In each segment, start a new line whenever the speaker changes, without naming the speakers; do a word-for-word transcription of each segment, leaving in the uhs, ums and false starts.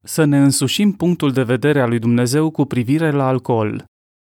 Să ne însușim punctul de vedere al lui Dumnezeu cu privire la alcool.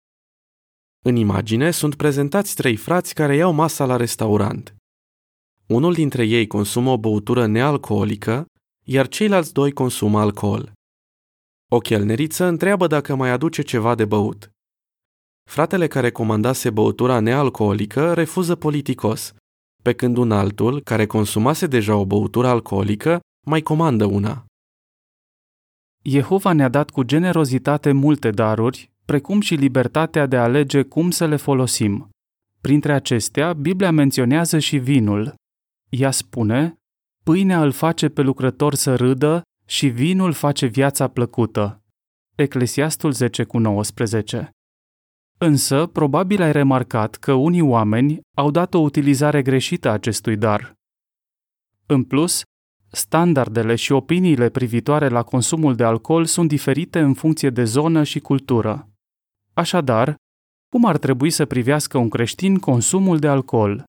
În imagine sunt prezentați trei frați care iau masa la restaurant. Unul dintre ei consumă o băutură nealcoolică, iar ceilalți doi consumă alcool. O chelneriță întreabă dacă mai aduce ceva de băut. Fratele care comandase băutura nealcoolică refuză politicos, pe când un altul, care consumase deja o băutură alcoolică, mai comandă una.
Jehova ne-a dat cu generozitate multe daruri, precum și libertatea de a alege cum să le folosim. Printre acestea, Biblia menționează și vinul. Ea spune: pâinea îl face pe lucrător să râdă și vinul face viața plăcută. Eclesiastul zece cu nouăsprezece. Însă, probabil ai remarcat că unii oameni au dat o utilizare greșită a acestui dar. În plus, standardele și opiniile privitoare la consumul de alcool sunt diferite în funcție de zonă și cultură. Așadar, cum ar trebui să privească un creștin consumul de alcool?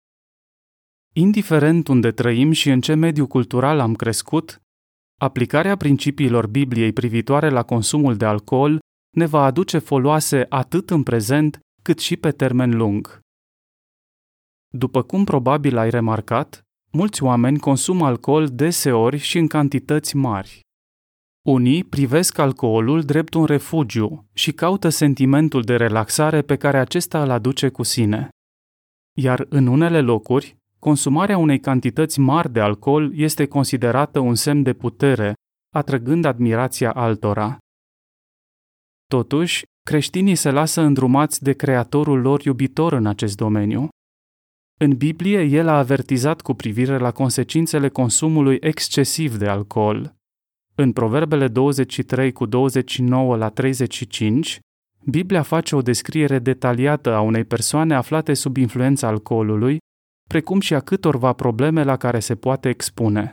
Indiferent unde trăim și în ce mediu cultural am crescut, aplicarea principiilor Bibliei privitoare la consumul de alcool ne va aduce foloase atât în prezent cât și pe termen lung. După cum probabil ai remarcat, mulți oameni consumă alcool deseori și în cantități mari. Unii privesc alcoolul drept un refugiu și caută sentimentul de relaxare pe care acesta îl aduce cu sine. Iar în unele locuri, consumarea unei cantități mari de alcool este considerată un semn de putere, atrăgând admirația altora. Totuși, creștinii se lasă îndrumați de Creatorul lor iubitor în acest domeniu. În Biblie, el a avertizat cu privire la consecințele consumului excesiv de alcool. În Proverbele douăzeci și trei cu douăzeci și nouă la treizeci și cinci, Biblia face o descriere detaliată a unei persoane aflate sub influența alcoolului, precum și a câtorva probleme la care se poate expune.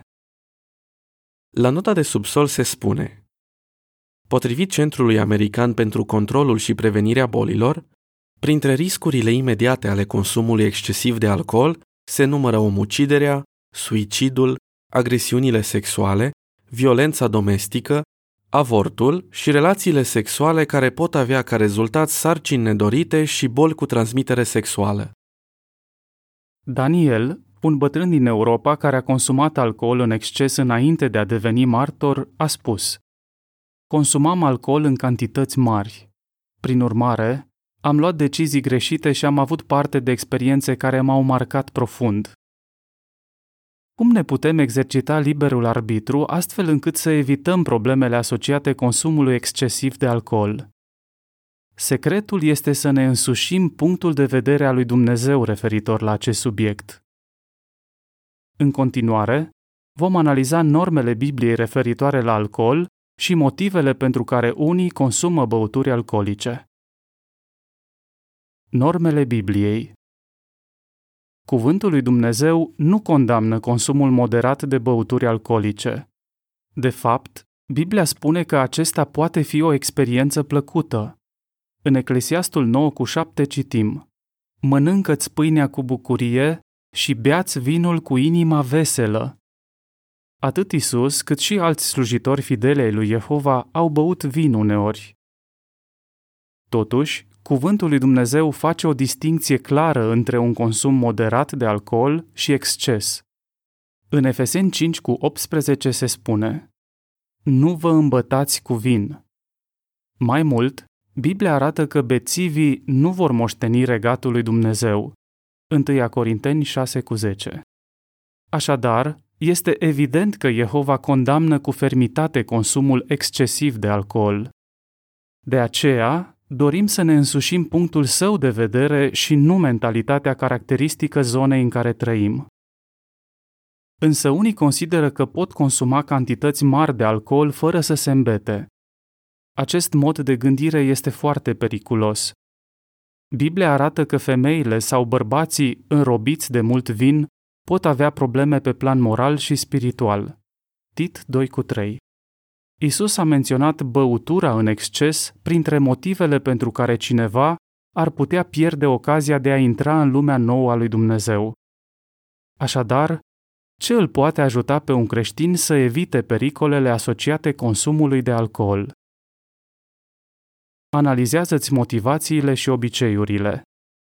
La nota de subsol se spune: potrivit Centrului American pentru Controlul și Prevenirea Bolilor, printre riscurile imediate ale consumului excesiv de alcool se numără omuciderea, suicidul, agresiunile sexuale, violența domestică, avortul și relațiile sexuale care pot avea ca rezultat sarcini nedorite și boli cu transmitere sexuală.
Daniel, un bătrân din Europa care a consumat alcool în exces înainte de a deveni martor, a spus: consumam alcool în cantități mari. Prin urmare, am luat decizii greșite și am avut parte de experiențe care m-au marcat profund. Cum ne putem exercita liberul arbitru astfel încât să evităm problemele asociate consumului excesiv de alcool? Secretul este să ne însușim punctul de vedere al lui Dumnezeu referitor la acest subiect. În continuare, vom analiza normele Bibliei referitoare la alcool și motivele pentru care unii consumă băuturi alcoolice. Normele Bibliei. Cuvântul lui Dumnezeu nu condamnă consumul moderat de băuturi alcoolice. De fapt, Biblia spune că acesta poate fi o experiență plăcută. În Eclesiastul nouă cu șapte citim: mănâncă-ți pâinea cu bucurie și bea-ți vinul cu inima veselă. Atât Isus, cât și alți slujitori fideli ai lui Jehova au băut vin uneori. Totuși, cuvântul lui Dumnezeu face o distincție clară între un consum moderat de alcool și exces. În Efeseni cinci cu optsprezece se spune: nu vă îmbătați cu vin. Mai mult, Biblia arată că bețivii nu vor moșteni regatul lui Dumnezeu. întâi Corinteni șase cu zece. Așadar, este evident că Jehova condamnă cu fermitate consumul excesiv de alcool. De aceea, dorim să ne însușim punctul său de vedere și nu mentalitatea caracteristică zonei în care trăim. Însă unii consideră că pot consuma cantități mari de alcool fără să se îmbete. Acest mod de gândire este foarte periculos. Biblia arată că femeile sau bărbații înrobiți de mult vin pot avea probleme pe plan moral și spiritual. Tit doi cu trei. Isus a menționat băutura în exces printre motivele pentru care cineva ar putea pierde ocazia de a intra în lumea nouă a lui Dumnezeu. Așadar, ce îl poate ajuta pe un creștin să evite pericolele asociate consumului de alcool? Analizează-ți motivațiile și obiceiurile.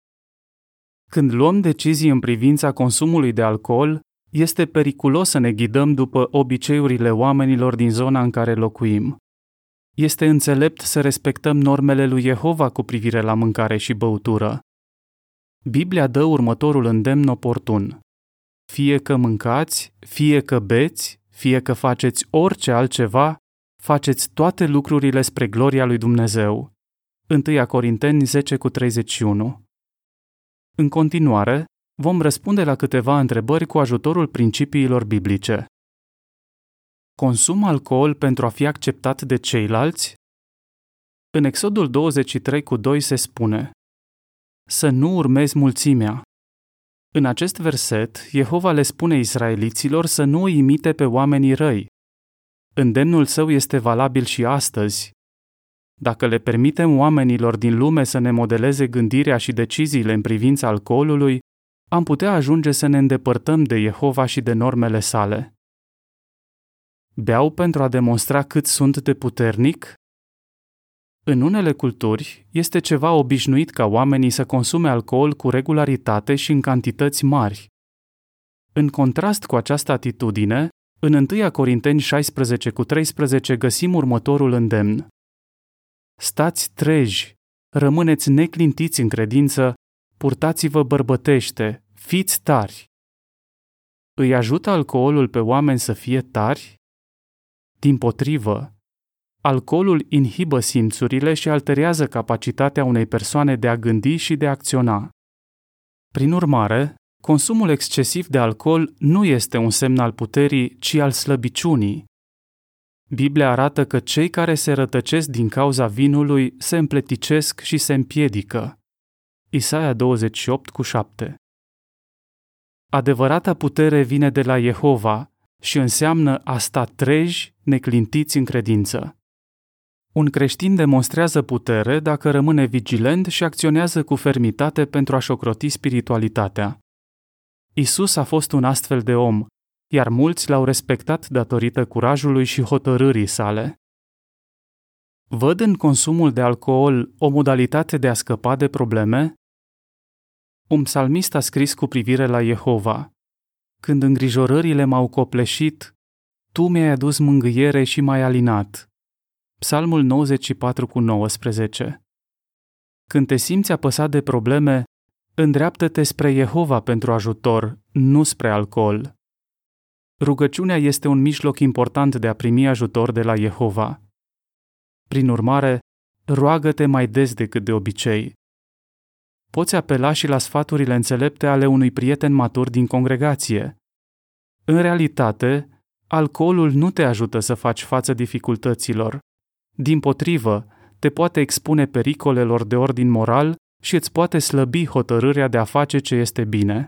Când luăm decizii în privința consumului de alcool, este periculos să ne ghidăm după obiceiurile oamenilor din zona în care locuim. Este înțelept să respectăm normele lui Jehova cu privire la mâncare și băutură. Biblia dă următorul îndemn oportun: fie că mâncați, fie că beți, fie că faceți orice altceva, faceți toate lucrurile spre gloria lui Dumnezeu. întâi Corinteni zece cu treizeci și unu. În continuare, vom răspunde la câteva întrebări cu ajutorul principiilor biblice. Consum alcool pentru a fi acceptat de ceilalți? În Exodul douăzeci și trei cu doi se spune: să nu urmezi mulțimea. În acest verset, Jehova le spune israeliților să nu îi imite pe oamenii răi. Îndemnul său este valabil și astăzi. Dacă le permitem oamenilor din lume să ne modeleze gândirea și deciziile în privința alcoolului, am putea ajunge să ne îndepărtăm de Jehova și de normele sale. Beau pentru a demonstra cât sunt de puternic? În unele culturi, este ceva obișnuit ca oamenii să consume alcool cu regularitate și în cantități mari. În contrast cu această atitudine, în întâi Corinteni șaisprezece cu treisprezece găsim următorul îndemn: stați treji, rămâneți neclintiți în credință, purtați-vă bărbătește, fiți tari. Îi ajută alcoolul pe oameni să fie tari? Dimpotrivă, alcoolul inhibă simțurile și alterează capacitatea unei persoane de a gândi și de a acționa. Prin urmare, consumul excesiv de alcool nu este un semn al puterii, ci al slăbiciunii. Biblia arată că cei care se rătăcesc din cauza vinului se împleticesc și se împiedică. Isaia douăzeci și opt cu șapte. Adevărata putere vine de la Jehova și înseamnă a sta treji, neclintiți în credință. Un creștin demonstrează putere dacă rămâne vigilent și acționează cu fermitate pentru a-și ocroti spiritualitatea. Isus a fost un astfel de om, iar mulți l-au respectat datorită curajului și hotărârii sale. Văd în consumul de alcool o modalitate de a scăpa de probleme? Un psalmist a scris cu privire la Jehova: când îngrijorările m-au copleșit, Tu mi-ai adus mângâiere și m-ai alinat. Psalmul nouăzeci și patru cu nouăsprezece. Când te simți apăsat de probleme, îndreaptă-te spre Jehova pentru ajutor, nu spre alcool. Rugăciunea este un mijloc important de a primi ajutor de la Jehova. Prin urmare, roagă-te mai des decât de obicei. Poți apela și la sfaturile înțelepte ale unui prieten matur din congregație. În realitate, alcoolul nu te ajută să faci față dificultăților. Dimpotrivă, te poate expune pericolelor de ordin moral și îți poate slăbi hotărârea de a face ce este bine.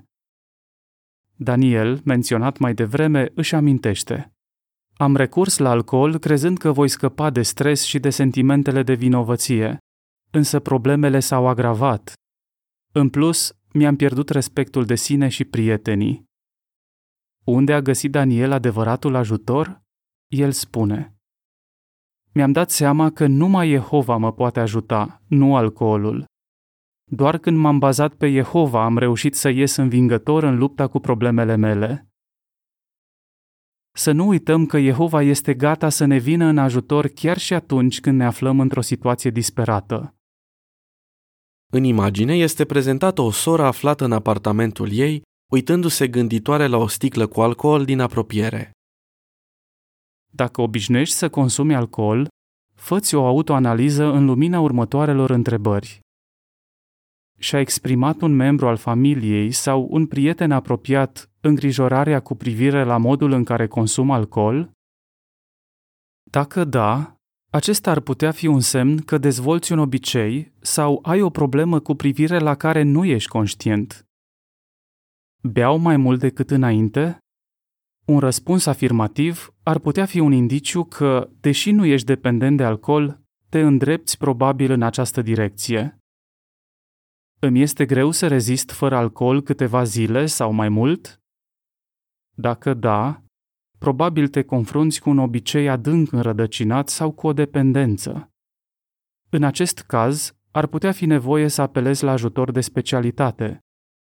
Daniel, menționat mai devreme, își amintește: am recurs la alcool crezând că voi scăpa de stres și de sentimentele de vinovăție, însă problemele s-au agravat. În plus, mi-am pierdut respectul de sine și prietenii. Unde a găsit Daniel adevăratul ajutor? El spune: mi-am dat seama că numai Jehova mă poate ajuta, nu alcoolul. Doar când m-am bazat pe Jehova am reușit să ies învingător în lupta cu problemele mele. Să nu uităm că Jehova este gata să ne vină în ajutor chiar și atunci când ne aflăm într-o situație disperată.
În imagine este prezentată o soră aflată în apartamentul ei, uitându-se gânditoare la o sticlă cu alcool din apropiere.
Dacă obișnuiești să consumi alcool, fă-ți o autoanaliză în lumina următoarelor întrebări. Și-a exprimat un membru al familiei sau un prieten apropiat îngrijorarea cu privire la modul în care consumă alcool? Dacă da, acesta ar putea fi un semn că dezvolți un obicei sau ai o problemă cu privire la care nu ești conștient. Beau mai mult decât înainte? Un răspuns afirmativ ar putea fi un indiciu că, deși nu ești dependent de alcool, te îndrepți probabil în această direcție. Îmi este greu să rezist fără alcool câteva zile sau mai mult? Dacă da, probabil te confrunți cu un obicei adânc înrădăcinat sau cu o dependență. În acest caz, ar putea fi nevoie să apelezi la ajutor de specialitate.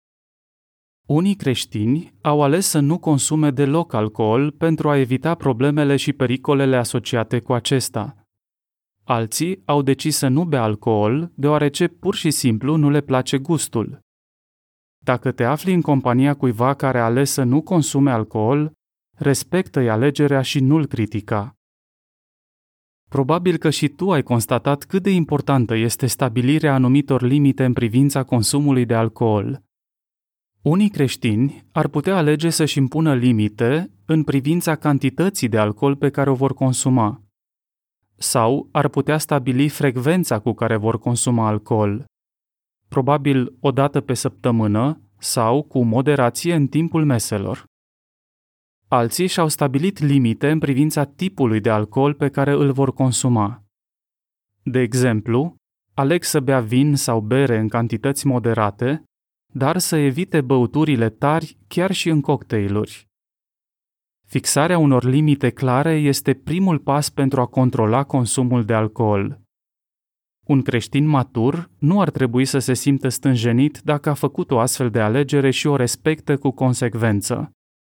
Unii creștini au ales să nu consume deloc alcool pentru a evita problemele și pericolele asociate cu acesta. Alții au decis să nu bea alcool, deoarece pur și simplu nu le place gustul. Dacă te afli în compania cuiva care a ales să nu consume alcool, respectă-i alegerea și nu-l critica. Probabil că și tu ai constatat cât de importantă este stabilirea anumitor limite în privința consumului de alcool. Unii creștini ar putea alege să-și impună limite în privința cantității de alcool pe care o vor consuma. Sau ar putea stabili frecvența cu care vor consuma alcool. Probabil o dată pe săptămână sau cu moderație în timpul meselor. Alții și-au stabilit limite în privința tipului de alcool pe care îl vor consuma. De exemplu, aleg să bea vin sau bere în cantități moderate, dar să evite băuturile tari chiar și în cocktailuri. Fixarea unor limite clare este primul pas pentru a controla consumul de alcool. Un creștin matur nu ar trebui să se simtă stânjenit dacă a făcut o astfel de alegere și o respectă cu consecvență.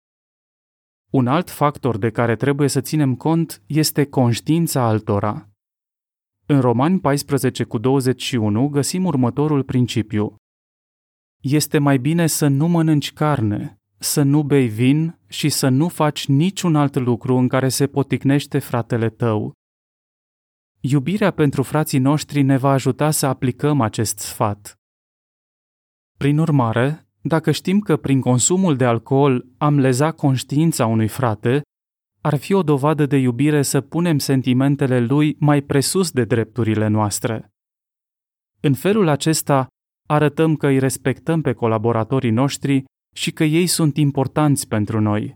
Un alt factor de care trebuie să ținem cont este conștiința altora. În Romani paisprezece cu douăzeci și unu găsim următorul principiu. Este mai bine să nu mănânci carne, să nu bei vin și să nu faci niciun alt lucru în care se poticnește fratele tău. Iubirea pentru frații noștri ne va ajuta să aplicăm acest sfat. Prin urmare, dacă știm că prin consumul de alcool am lezat conștiința unui frate, ar fi o dovadă de iubire să punem sentimentele lui mai presus de drepturile noastre. În felul acesta, arătăm că îi respectăm pe colaboratorii noștri și că ei sunt importanți pentru noi.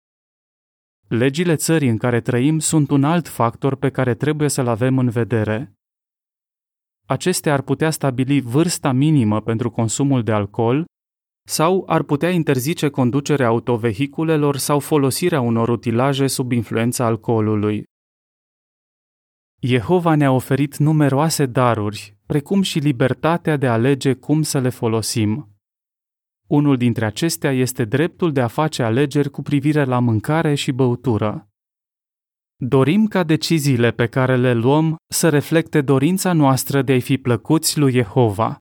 Legile țării în care trăim sunt un alt factor pe care trebuie să-l avem în vedere. Acestea ar putea stabili vârsta minimă pentru consumul de alcool sau ar putea interzice conducerea autovehiculelor sau folosirea unor utilaje sub influența alcoolului. Jehova ne-a oferit numeroase daruri, precum și libertatea de a alege cum să le folosim. Unul dintre acestea este dreptul de a face alegeri cu privire la mâncare și băutură. Dorim ca deciziile pe care le luăm să reflecte dorința noastră de a-i fi plăcuți lui Jehova.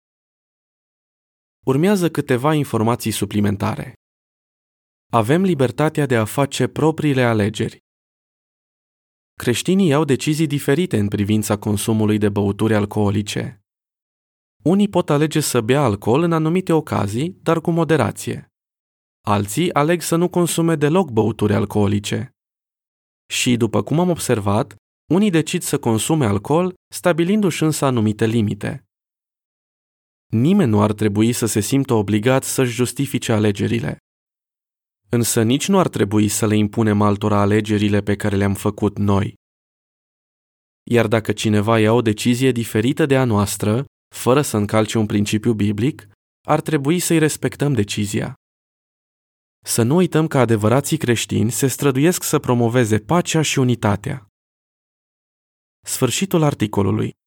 Urmează câteva informații suplimentare. Avem libertatea de a face propriile alegeri. Creștinii iau decizii diferite în privința consumului de băuturi alcoolice. Unii pot alege să bea alcool în anumite ocazii, dar cu moderație. Alții aleg să nu consume deloc băuturi alcoolice. Și, după cum am observat, unii decid să consume alcool, stabilindu-și însă anumite limite. Nimeni nu ar trebui să se simtă obligat să-și justifice alegerile. Însă nici nu ar trebui să le impunem altora alegerile pe care le-am făcut noi. Iar dacă cineva ia o decizie diferită de a noastră, fără să încalce un principiu biblic, ar trebui să-i respectăm decizia. Să nu uităm că adevărații creștini se străduiesc să promoveze pacea și unitatea. Sfârșitul articolului.